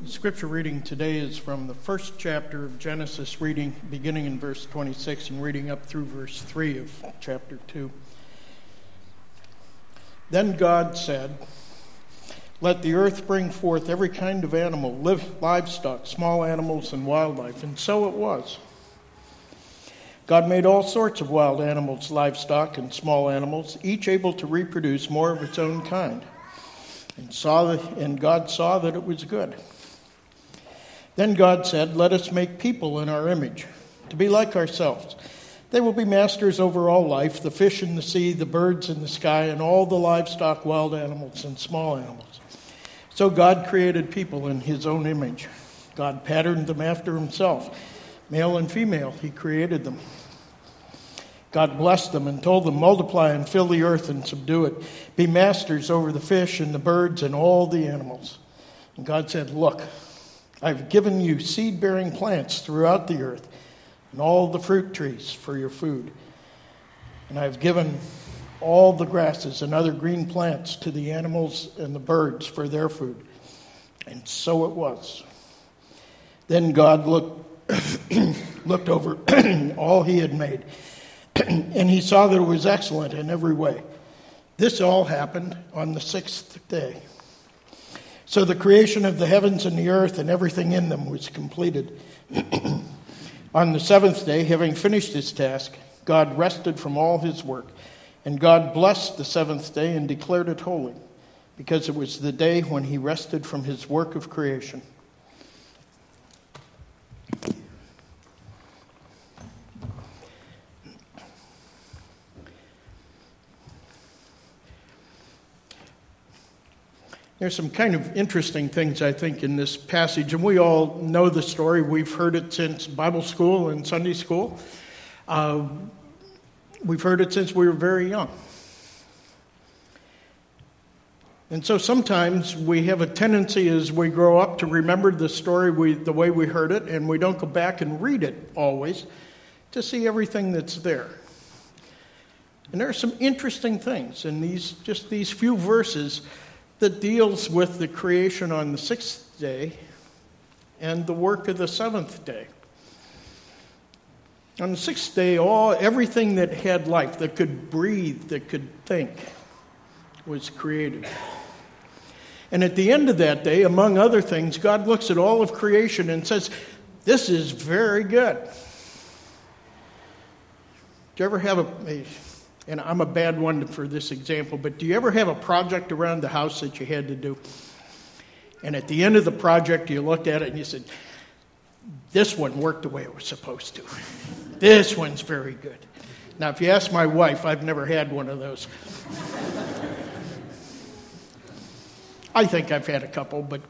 Scripture reading today is from the first chapter of Genesis, reading beginning in verse 26 and reading up through verse 3 of chapter 2. Then God said, "Let the earth bring forth every kind of animal, livestock, small animals, and wildlife." And so it was. God made all sorts of wild animals, livestock, and small animals, each able to reproduce more of its own kind. And God saw that it was good. Then God said, "Let us make people in our image, to be like ourselves. They will be masters over all life, the fish in the sea, the birds in the sky, and all the livestock, wild animals, and small animals." So God created people in his own image. God patterned them after himself. Male and female, he created them. God blessed them and told them, "Multiply and fill the earth and subdue it. Be masters over the fish and the birds and all the animals." And God said, "Look, I've given you seed-bearing plants throughout the earth and all the fruit trees for your food. And I've given all the grasses and other green plants to the animals and the birds for their food." And so it was. Then God looked over all he had made, and he saw that it was excellent in every way. This all happened on the sixth day. So the creation of the heavens and the earth and everything in them was completed. On the seventh day, having finished his task, God rested from all his work. And God blessed the seventh day and declared it holy, because it was the day when he rested from his work of creation. There's some kind of interesting things, I think, in this passage, and we all know the story. We've heard it since Bible school and Sunday school. We've heard it since we were very young. And so sometimes we have a tendency as we grow up to remember the story the way we heard it, and we don't go back and read it always to see everything that's there. And there are some interesting things in these few verses that deals with the creation on the sixth day and the work of the seventh day. On the sixth day, everything that had life, that could breathe, that could think, was created. And at the end of that day, among other things, God looks at all of creation and says, "This is very good." Do you ever have and I'm a bad one for this example, but do you ever have a project around the house that you had to do? And at the end of the project, you looked at it and you said, "This one worked the way it was supposed to. This one's very good." Now, if you ask my wife, I've never had one of those. I think I've had a couple, but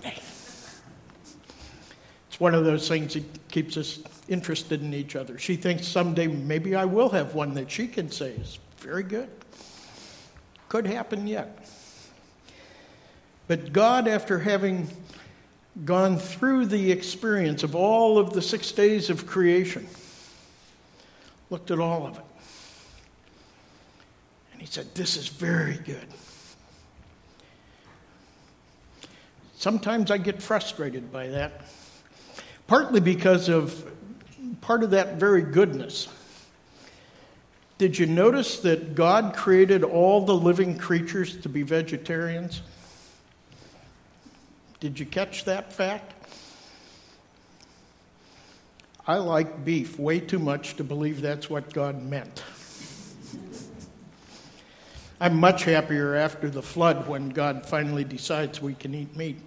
it's one of those things that keeps us interested in each other. She thinks someday maybe I will have one that she can say is very good. Could happen yet. But God, after having gone through the experience of all of the 6 days of creation, looked at all of it. And he said, "This is very good." Sometimes I get frustrated by that, partly because of part of that very goodness. Did you notice that God created all the living creatures to be vegetarians? Did you catch that fact? I like beef way too much to believe that's what God meant. I'm much happier after the flood when God finally decides we can eat meat.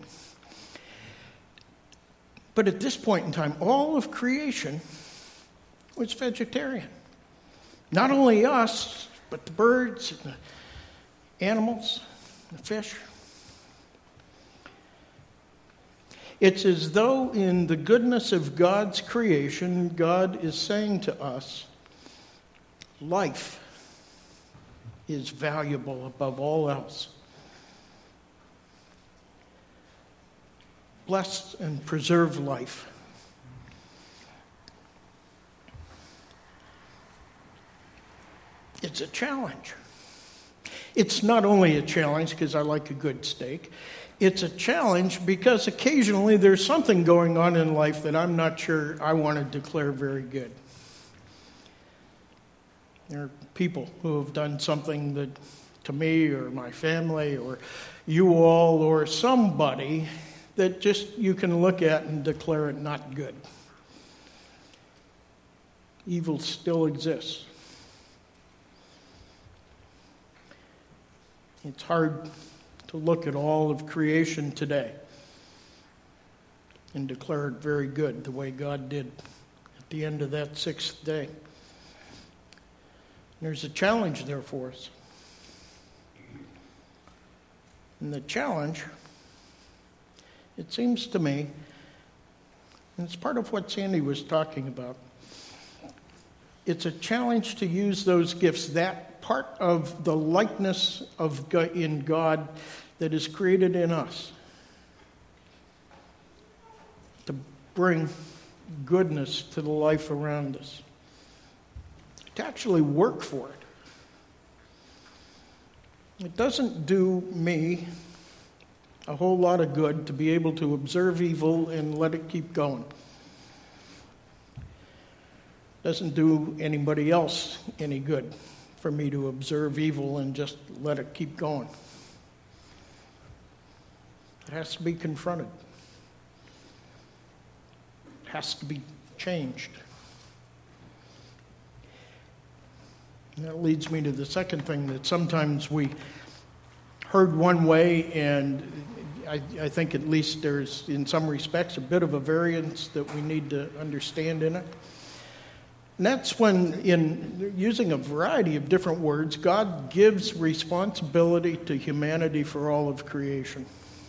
But at this point in time, all of creation was vegetarian. Not only us, but the birds, and the animals, the fish. It's as though in the goodness of God's creation, God is saying to us, life is valuable above all else. Bless and preserve life. It's a challenge. It's not only a challenge because I like a good steak. It's a challenge because occasionally there's something going on in life that I'm not sure I want to declare very good. There are people who have done something that, to me or my family or you all or somebody, that just you can look at and declare it not good. Evil still exists. It's hard to look at all of creation today and declare it very good the way God did at the end of that sixth day. There's a challenge there for us. And the challenge, it seems to me, and it's part of what Sandy was talking about, it's a challenge to use those gifts, that part of the likeness of God, in God that is created in us, to bring goodness to the life around us, to actually work for it. It doesn't do me a whole lot of good to be able to observe evil and let it keep going. Doesn't do anybody else any good for me to observe evil and just let it keep going. It has to be confronted. It has to be changed. And that leads me to the second thing, that sometimes we heard one way, and I think at least there's, in some respects, a bit of a variance that we need to understand in it. And that's when, in using a variety of different words, God gives responsibility to humanity for all of creation.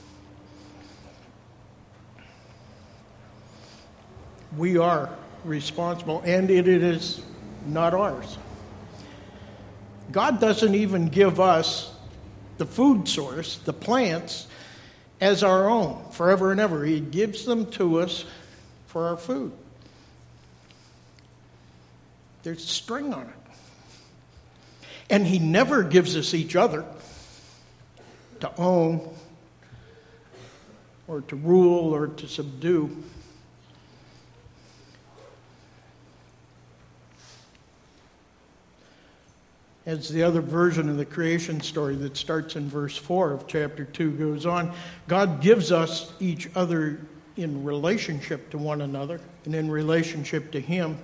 We are responsible, and it is not ours. God doesn't even give us the food source, the plants, as our own forever and ever. He gives them to us for our food. There's a string on it. And he never gives us each other to own or to rule or to subdue. As the other version of the creation story that starts in verse 4 of chapter 2 goes on, God gives us each other in relationship to one another and in relationship to him,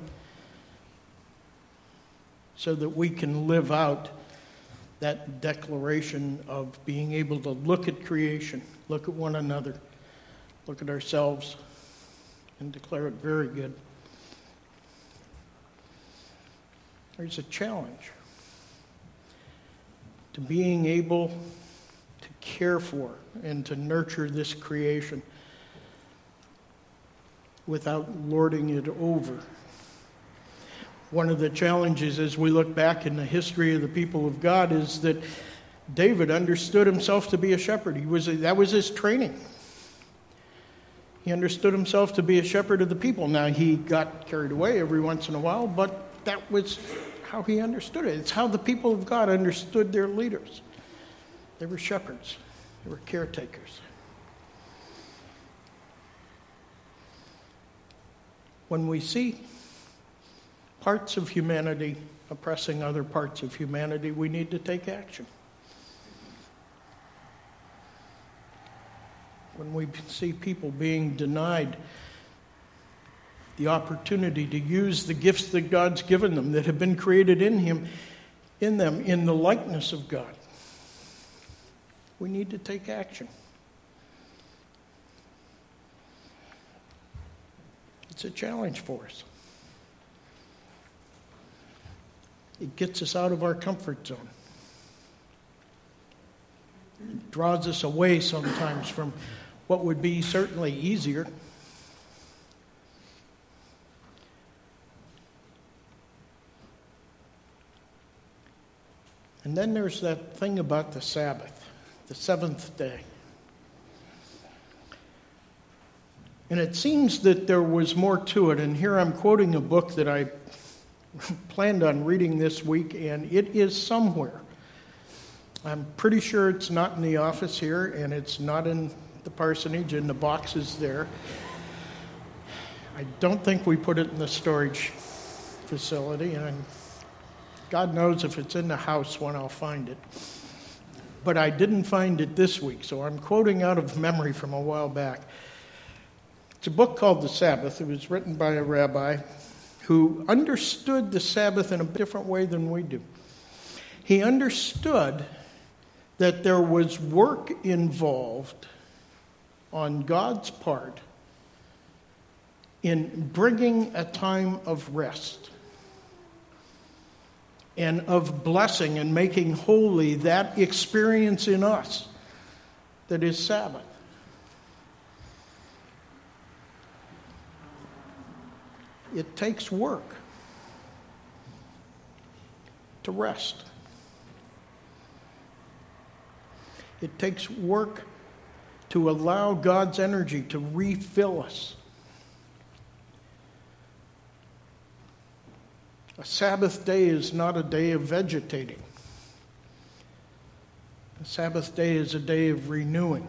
so that we can live out that declaration of being able to look at creation, look at one another, look at ourselves, and declare it very good. There's a challenge to being able to care for and to nurture this creation without lording it over. One of the challenges as we look back in the history of the people of God is that David understood himself to be a shepherd. That was his training. He understood himself to be a shepherd of the people. Now, he got carried away every once in a while, but that was how he understood it. It's how the people of God understood their leaders. They were shepherds. They were caretakers. When we see parts of humanity oppressing other parts of humanity, we need to take action. When we see people being denied the opportunity to use the gifts that God's given them, that have been created in them, in the likeness of God, we need to take action. It's a challenge for us. It gets us out of our comfort zone. It draws us away sometimes from what would be certainly easier. And then there's that thing about the Sabbath, the seventh day. And it seems that there was more to it. And here I'm quoting a book that I planned on reading this week, and it is somewhere. I'm pretty sure it's not in the office here, and it's not in the parsonage, in the boxes there. I don't think we put it in the storage facility, and God knows if it's in the house when I'll find it. But I didn't find it this week, so I'm quoting out of memory from a while back. It's a book called The Sabbath. It was written by a rabbi who understood the Sabbath in a different way than we do. He understood that there was work involved on God's part in bringing a time of rest and of blessing and making holy that experience in us that is Sabbath. It takes work to rest. It takes work to allow God's energy to refill us. A Sabbath day is not a day of vegetating. A Sabbath day is a day of renewing.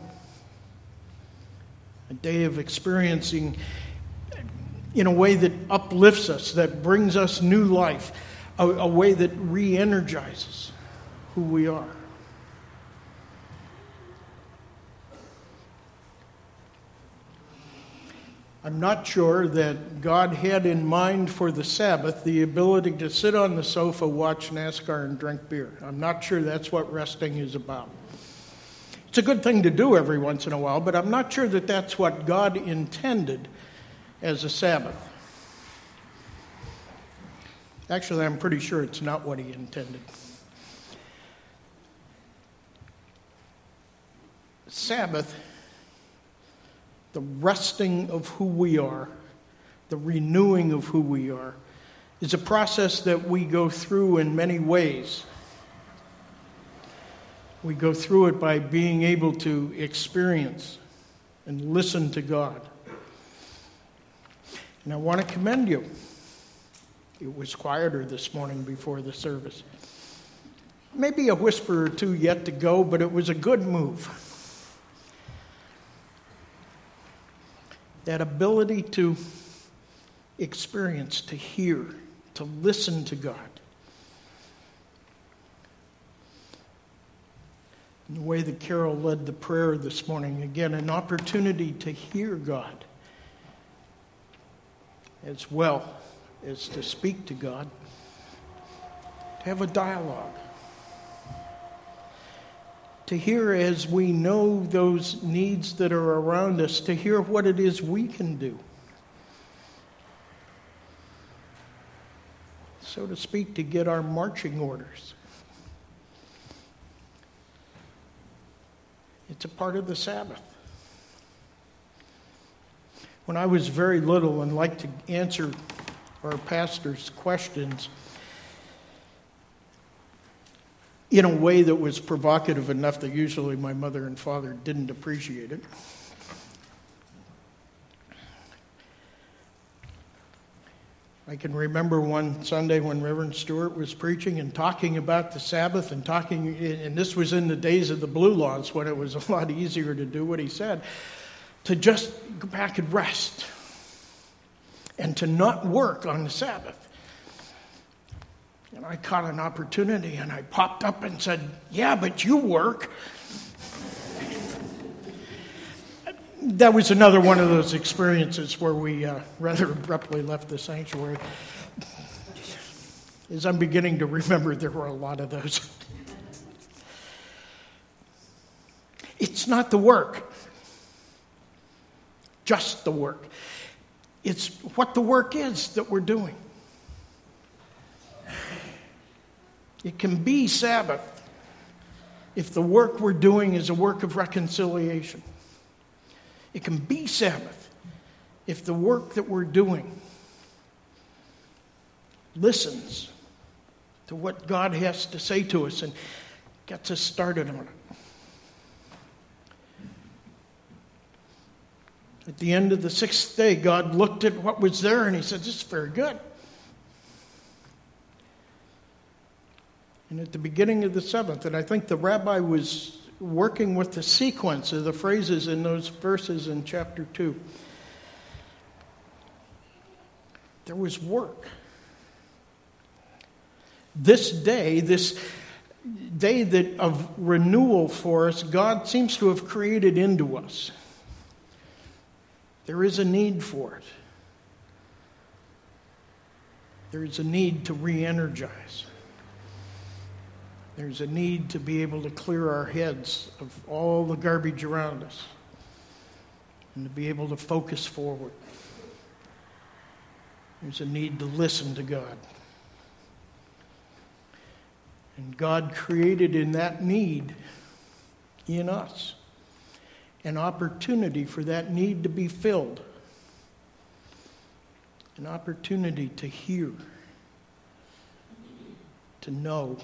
A day of experiencing in a way that uplifts us, that brings us new life, a way that re-energizes who we are. I'm not sure that God had in mind for the Sabbath the ability to sit on the sofa, watch NASCAR, and drink beer. I'm not sure that's what resting is about. It's a good thing to do every once in a while, but I'm not sure that that's what God intended as a Sabbath. Actually, I'm pretty sure it's not what he intended. Sabbath, the resting of who we are, the renewing of who we are, is a process that we go through in many ways. We go through it by being able to experience and listen to God. And I want to commend you. It was quieter this morning before the service. Maybe a whisper or two yet to go, but it was a good move. That ability to experience, to hear, to listen to God. In the way that Carol led the prayer this morning, again, an opportunity to hear God as well as to speak to God, to have a dialogue. To hear as we know those needs that are around us, to hear what it is we can do. So to speak, to get our marching orders. It's a part of the Sabbath. When I was very little and liked to answer our pastor's questions in a way that was provocative enough that usually my mother and father didn't appreciate it. I can remember one Sunday when Reverend Stewart was preaching and talking about the Sabbath and this was in the days of the Blue Laws when it was a lot easier to do what he said, to just go back and rest and to not work on the Sabbath. And I caught an opportunity and I popped up and said, "Yeah, but you work." That was another one of those experiences where we rather abruptly left the sanctuary. As I'm beginning to remember, there were a lot of those. It's not the work, just the work. It's what the work is that we're doing. It can be Sabbath if the work we're doing is a work of reconciliation. It can be Sabbath if the work that we're doing listens to what God has to say to us and gets us started on it. At the end of the sixth day, God looked at what was there and he said, "This is very good." and at the beginning of the seventh. And I think the rabbi was working with the sequence of the phrases in those verses in chapter 2. There was work. This day that of renewal for us, God seems to have created into us. There is a need for it. There is a need to re-energize. There's a need to be able to clear our heads of all the garbage around us and to be able to focus forward. There's a need to listen to God. And God created in that need in us an opportunity for that need to be filled. An opportunity to hear, to know,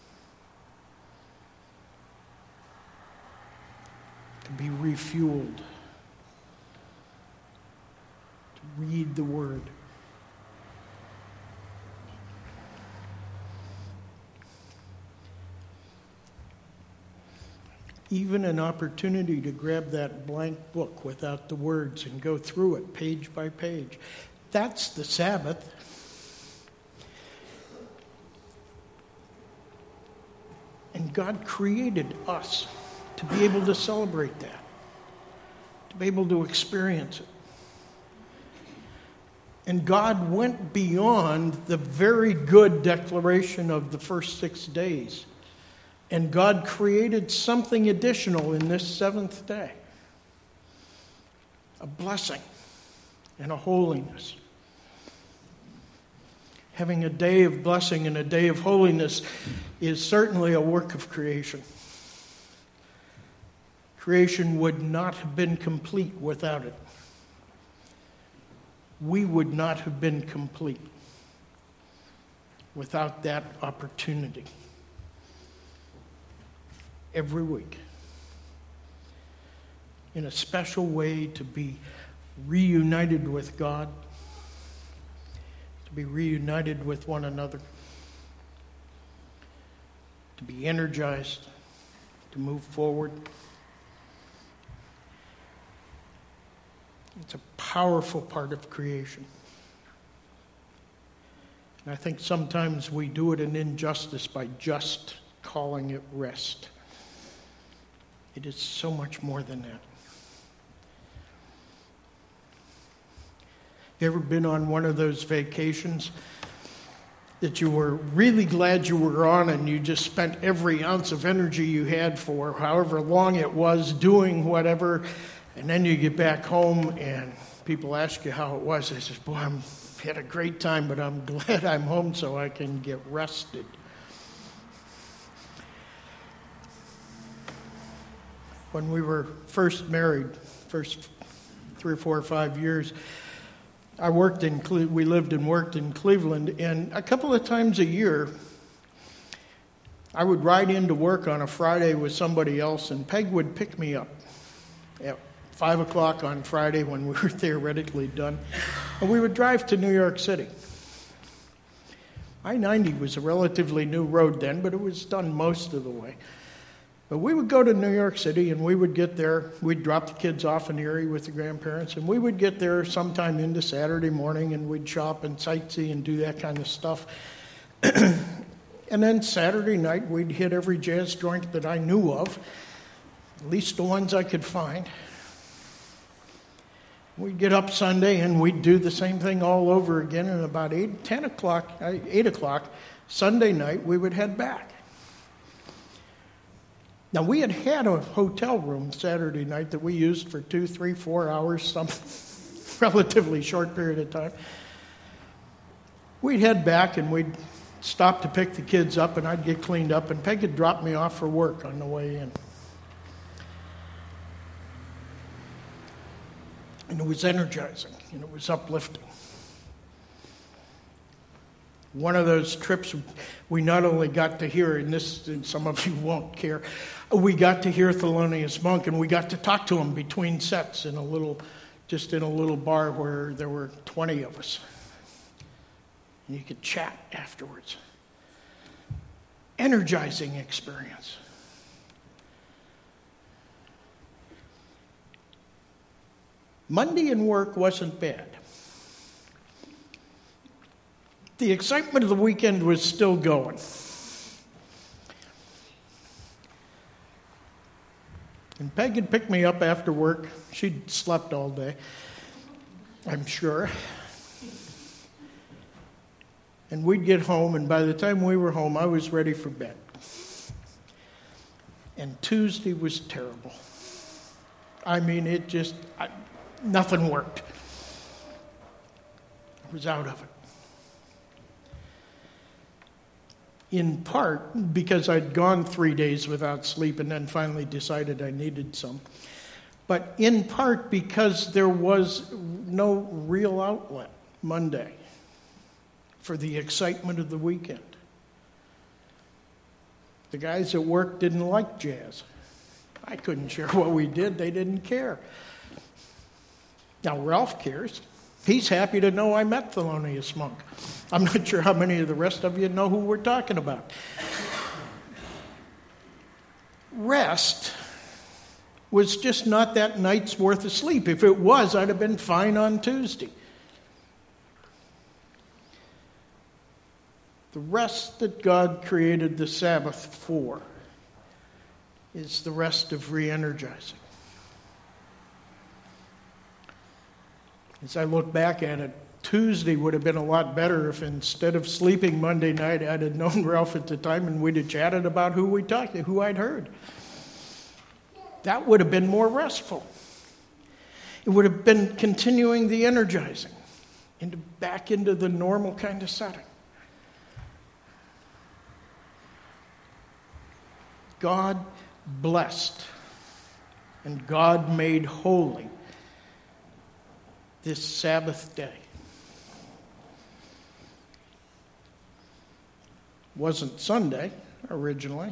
to be refueled, to read the Word. Even an opportunity to grab that blank book without the words and go through it page by page. That's the Sabbath. And God created us to be able to celebrate that, to be able to experience it. And God went beyond the very good declaration of the first 6 days. And God created something additional in this seventh day. A blessing and a holiness. Having a day of blessing and a day of holiness is certainly a work of creation. Creation would not have been complete without it. We would not have been complete without that opportunity. Every week, in a special way, to be reunited with God, to be reunited with one another, to be energized, to move forward. It's a powerful part of creation. And I think sometimes we do it an injustice by just calling it rest. It is so much more than that. You ever been on one of those vacations that you were really glad you were on and you just spent every ounce of energy you had for however long it was doing whatever, and then you get back home and people ask you how it was. I said, boy, I had a great time, but I'm glad I'm home so I can get rested. When we were first married, first 3 or 4 or 5 years, we lived and worked in Cleveland, and a couple of times a year, I would ride into work on a Friday with somebody else, and Peg would pick me up at 5 o'clock on Friday when we were theoretically done, and we would drive to New York City. I-90 was a relatively new road then, but it was done most of the way. But we would go to New York City, and we would get there. We'd drop the kids off in Erie with the grandparents, and we would get there sometime into Saturday morning, and we'd shop and sightsee and do that kind of stuff. And then Saturday night, we'd hit every jazz joint that I knew of, at least the ones I could find. We'd get up Sunday, and we'd do the same thing all over again, and about 8 o'clock, Sunday night, we would head back. Now, we had a hotel room Saturday night that we used for 2, 3, 4 hours, some relatively short period of time. We'd head back and we'd stop to pick the kids up, and I'd get cleaned up, and Peg would drop me off for work on the way in. And it was energizing, and it was uplifting. One of those trips, we not only got to hear, and some of you won't care, we got to hear Thelonious Monk, and we got to talk to him between sets in a little bar where there were 20 of us. And you could chat afterwards. energizing experience. Monday in work wasn't bad. The excitement of the weekend was still going. And Peg had picked me up after work. She'd slept all day, I'm sure. And we'd get home, and by the time we were home, I was ready for bed. And Tuesday was terrible. I mean, nothing worked. I was out of it. In part because I'd gone 3 days without sleep and then finally decided I needed some. But in part because there was no real outlet Monday for the excitement of the weekend. The guys at work didn't like jazz. I couldn't share what we did. They didn't care. Now, Ralph cares. He's happy to know I met Thelonious Monk. I'm not sure how many of the rest of you know who we're talking about. Rest was just not that night's worth of sleep. If it was, I'd have been fine on Tuesday. The rest that God created the Sabbath for is the rest of re-energizing. As I look back at it, Tuesday would have been a lot better if instead of sleeping Monday night, I'd have known Ralph at the time and we'd have chatted about who I'd heard. That would have been more restful. It would have been continuing the energizing back into the normal kind of setting. God blessed and God made holy this Sabbath day. Wasn't Sunday originally.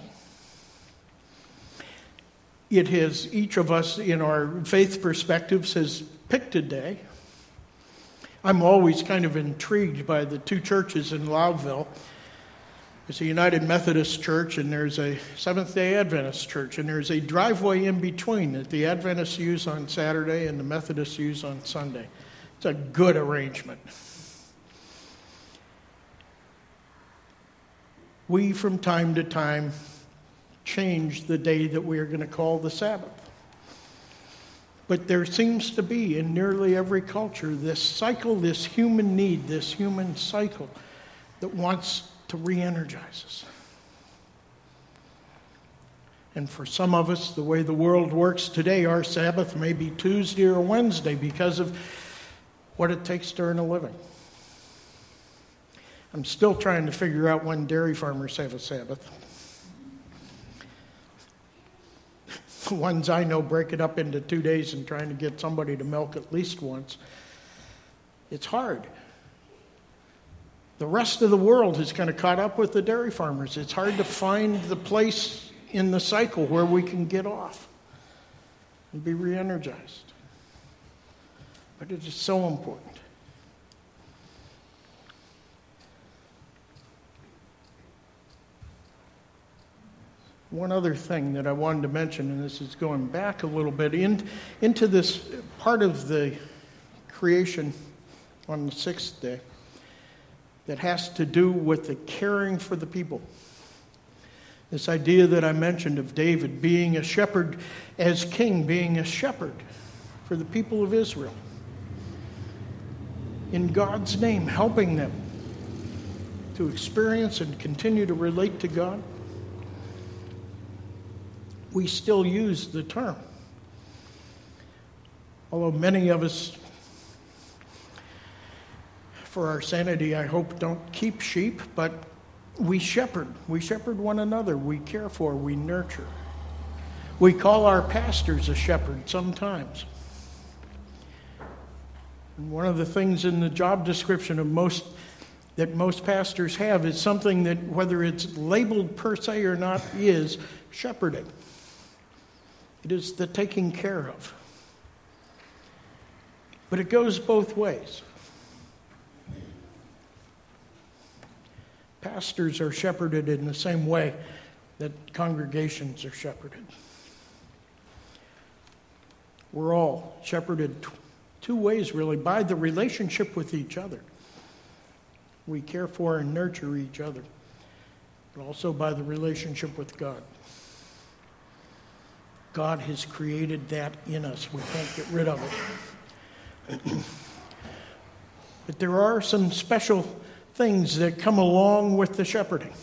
It has, each of us in our faith perspectives has picked a day. I'm always kind of intrigued by the two churches in Loudville. There's a United Methodist Church and there's a Seventh-day Adventist Church, and there's a driveway in between that the Adventists use on Saturday and the Methodists use on Sunday. It's a good arrangement. We, from time to time, change the day that we are going to call the Sabbath. But there seems to be, in nearly every culture, this cycle, this human need, this human cycle that wants to re-energize us. And for some of us, the way the world works today, our Sabbath may be Tuesday or Wednesday because of what it takes to earn a living. I'm still trying to figure out when dairy farmers have a Sabbath. The ones I know break it up into 2 days and trying to get somebody to milk at least once. It's hard. The rest of the world has kind of caught up with the dairy farmers. It's hard to find the place in the cycle where we can get off and be re-energized. But it is so important. One other thing that I wanted to mention, and this is going back a little bit into this part of the creation on the sixth day that has to do with the caring for the people. This idea that I mentioned of David being a shepherd as king, being a shepherd for the people of Israel. In God's name, helping them to experience and continue to relate to God. We still use the term. Although many of us, for our sanity, I hope, don't keep sheep, but we shepherd. We shepherd one another. We care for, we nurture. We call our pastors a shepherd sometimes. And one of the things in the job description of most pastors have is something that, whether it's labeled per se or not, is shepherding. It is the taking care of. But it goes both ways. pastors are shepherded in the same way that congregations are shepherded. We're all shepherded two ways, really, by the relationship with each other. We care for and nurture each other, but also by the relationship with God. God has created that in us. We can't get rid of it. But there are some special things that come along with the shepherding.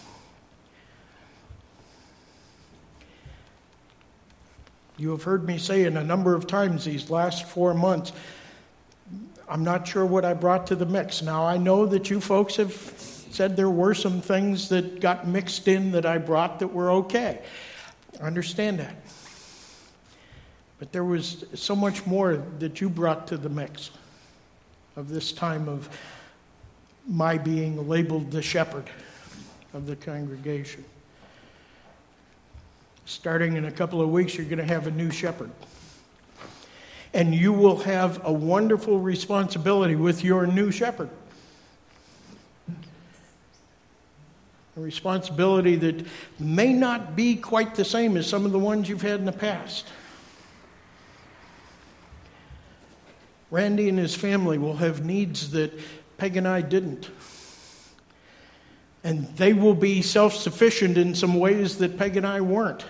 You have heard me say it a number of times these last 4 months, I'm not sure what I brought to the mix. Now, I know that you folks have said there were some things that got mixed in that I brought that were okay. I understand that. But there was so much more that you brought to the mix of this time of my being labeled the shepherd of the congregation. Starting in a couple of weeks, you're going to have a new shepherd. And you will have a wonderful responsibility with your new shepherd. A responsibility that may not be quite the same as some of the ones you've had in the past. Randy and his family will have needs that Peg and I didn't. And they will be self-sufficient in some ways that Peg and I weren't.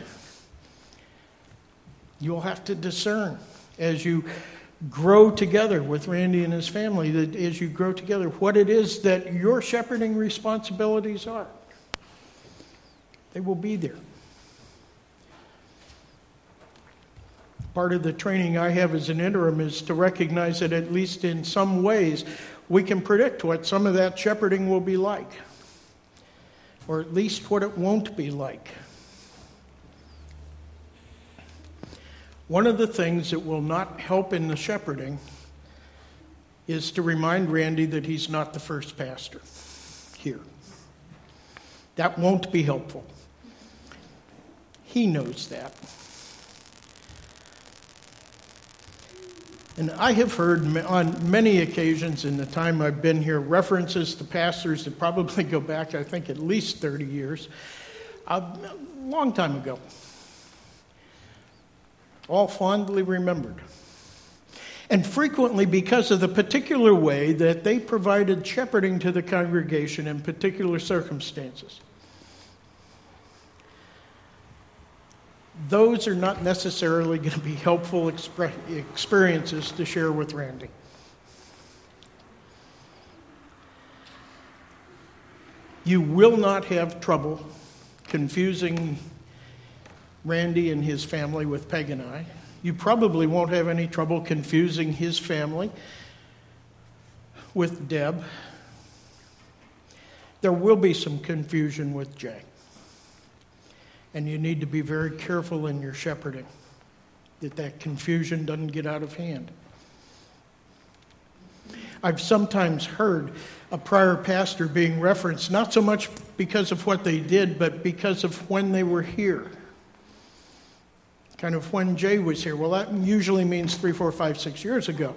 You'll have to discern as you grow together with Randy and his family, that as you grow together, what it is that your shepherding responsibilities are. They will be there. Part of the training I have as an interim is to recognize that at least in some ways we can predict what some of that shepherding will be like, or at least what it won't be like. One of the things that will not help in the shepherding is to remind Randy that he's not the first pastor here. That won't be helpful. He knows that. And I have heard on many occasions in the time I've been here references to pastors that probably go back, I think, at least 30 years, a long time ago. All fondly remembered. And frequently because of the particular way that they provided shepherding to the congregation in particular circumstances. Those are not necessarily going to be helpful experiences to share with Randy. You will not have trouble confusing Randy and his family with Peg and I. You probably won't have any trouble confusing his family with Deb. There will be some confusion with Jay. And you need to be very careful in your shepherding, that confusion doesn't get out of hand. I've sometimes heard a prior pastor being referenced, not so much because of what they did, but because of when they were here. Kind of when Jay was here. Well, that usually means 3, 4, 5, 6 years ago.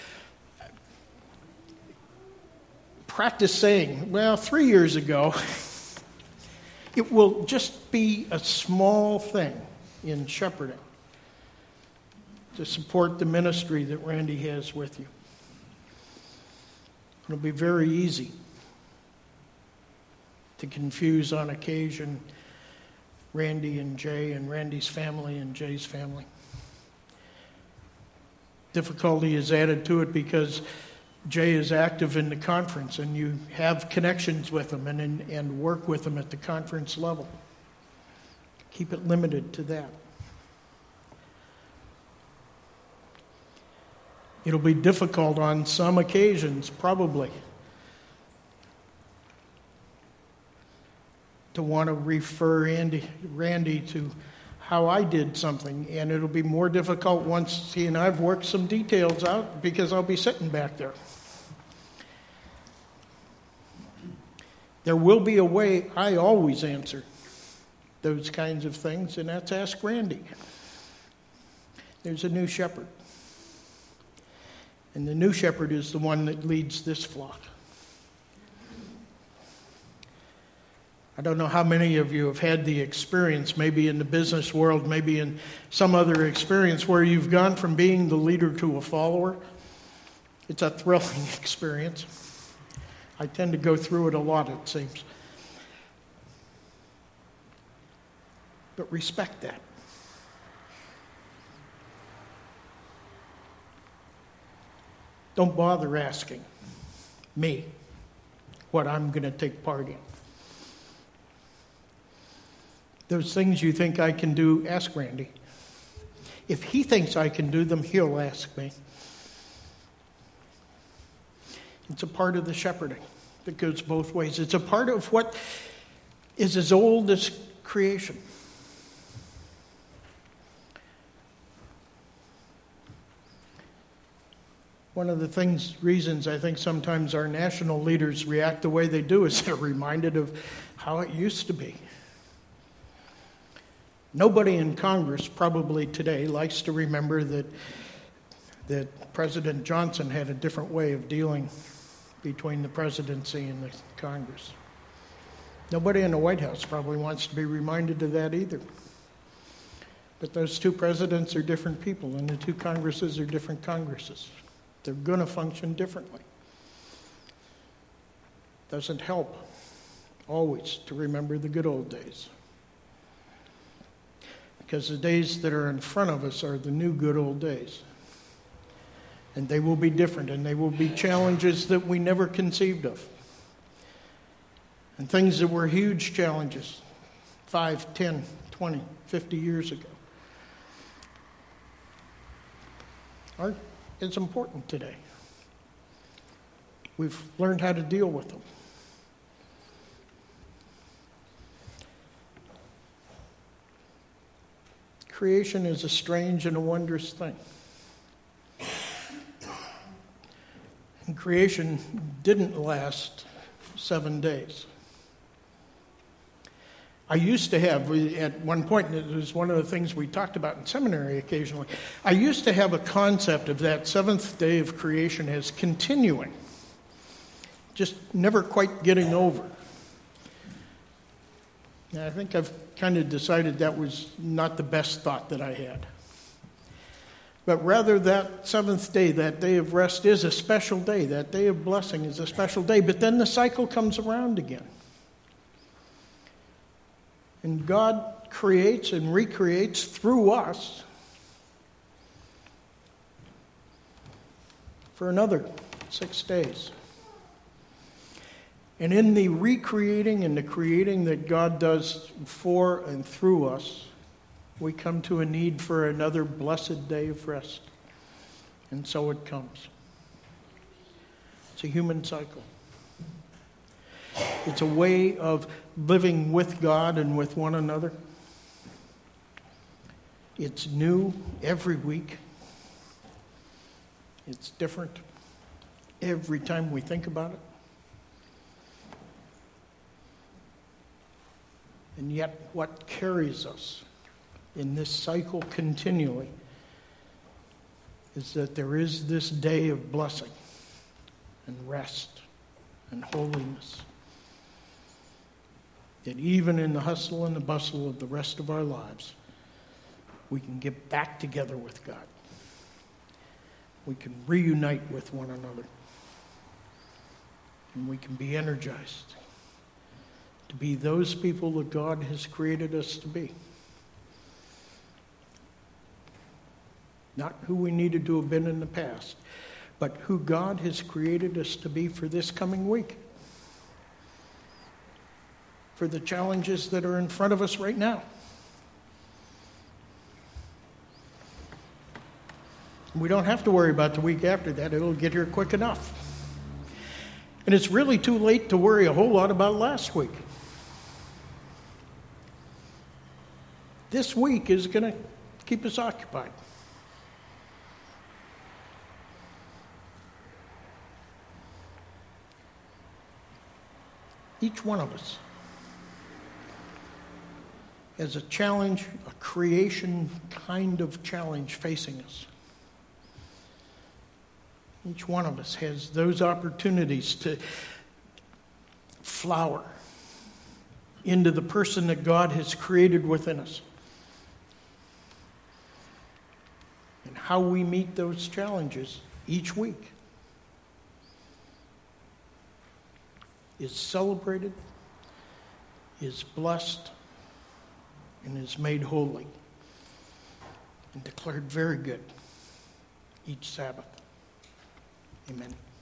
Practice saying, well, 3 years ago. It will just be a small thing in shepherding to support the ministry that Randy has with you. It'll be very easy to confuse on occasion Randy and Jay and Randy's family and Jay's family. Difficulty is added to it because Jay is active in the conference and you have connections with him and work with him at the conference level. Keep it limited to that. It'll be difficult on some occasions, probably, to want to refer Randy to how I did something, and it'll be more difficult once he and I've worked some details out because I'll be sitting back there. There will be a way I always answer those kinds of things, and that's ask Randy. There's a new shepherd. And the new shepherd is the one that leads this flock. I don't know how many of you have had the experience, maybe in the business world, maybe in some other experience, where you've gone from being the leader to a follower. It's a thrilling experience. I tend to go through it a lot, it seems. But respect that. Don't bother asking me what I'm going to take part in. Those things you think I can do, ask Randy. If he thinks I can do them, he'll ask me. It's a part of the shepherding that goes both ways. It's a part of what is as old as creation. One of the reasons I think sometimes our national leaders react the way they do is they're reminded of how it used to be. Nobody in Congress probably today likes to remember that President Johnson had a different way of dealing between the presidency and the Congress. Nobody in the White House probably wants to be reminded of that either. But those two presidents are different people, and the two Congresses are different Congresses. They're going to function differently. Doesn't help always to remember the good old days. Because the days that are in front of us are the new good old days. And they will be different, and they will be challenges that we never conceived of. And things that were huge challenges 5, 10, 20, 50 years ago aren't as important today. We've learned how to deal with them. Creation is a strange and a wondrous thing. And creation didn't last 7 days. I used to have, at one point, it was one of the things we talked about in seminary occasionally, I used to have a concept of that seventh day of creation as continuing, just never quite getting over. And I think I've kind of decided that was not the best thought that I had. But rather, that seventh day, that day of rest, is a special day. That day of blessing is a special day. But then the cycle comes around again. And God creates and recreates through us for another 6 days. And in the recreating and the creating that God does for and through us, we come to a need for another blessed day of rest. And so it comes. It's a human cycle. It's a way of living with God and with one another. It's new every week. It's different every time we think about it. And yet, what carries us in this cycle continually is that there is this day of blessing and rest and holiness. That even in the hustle and the bustle of the rest of our lives, we can get back together with God. We can reunite with one another. And we can be energized to be those people that God has created us to be. Not who we needed to have been in the past, but who God has created us to be for this coming week. For the challenges that are in front of us right now. We don't have to worry about the week after that. It'll get here quick enough. And it's really too late to worry a whole lot about last week. This week is going to keep us occupied. Each one of us has a challenge, a creation kind of challenge facing us. Each one of us has those opportunities to flower into the person that God has created within us. And how we meet those challenges each week is celebrated, is blessed, and is made holy and declared very good each Sabbath. Amen.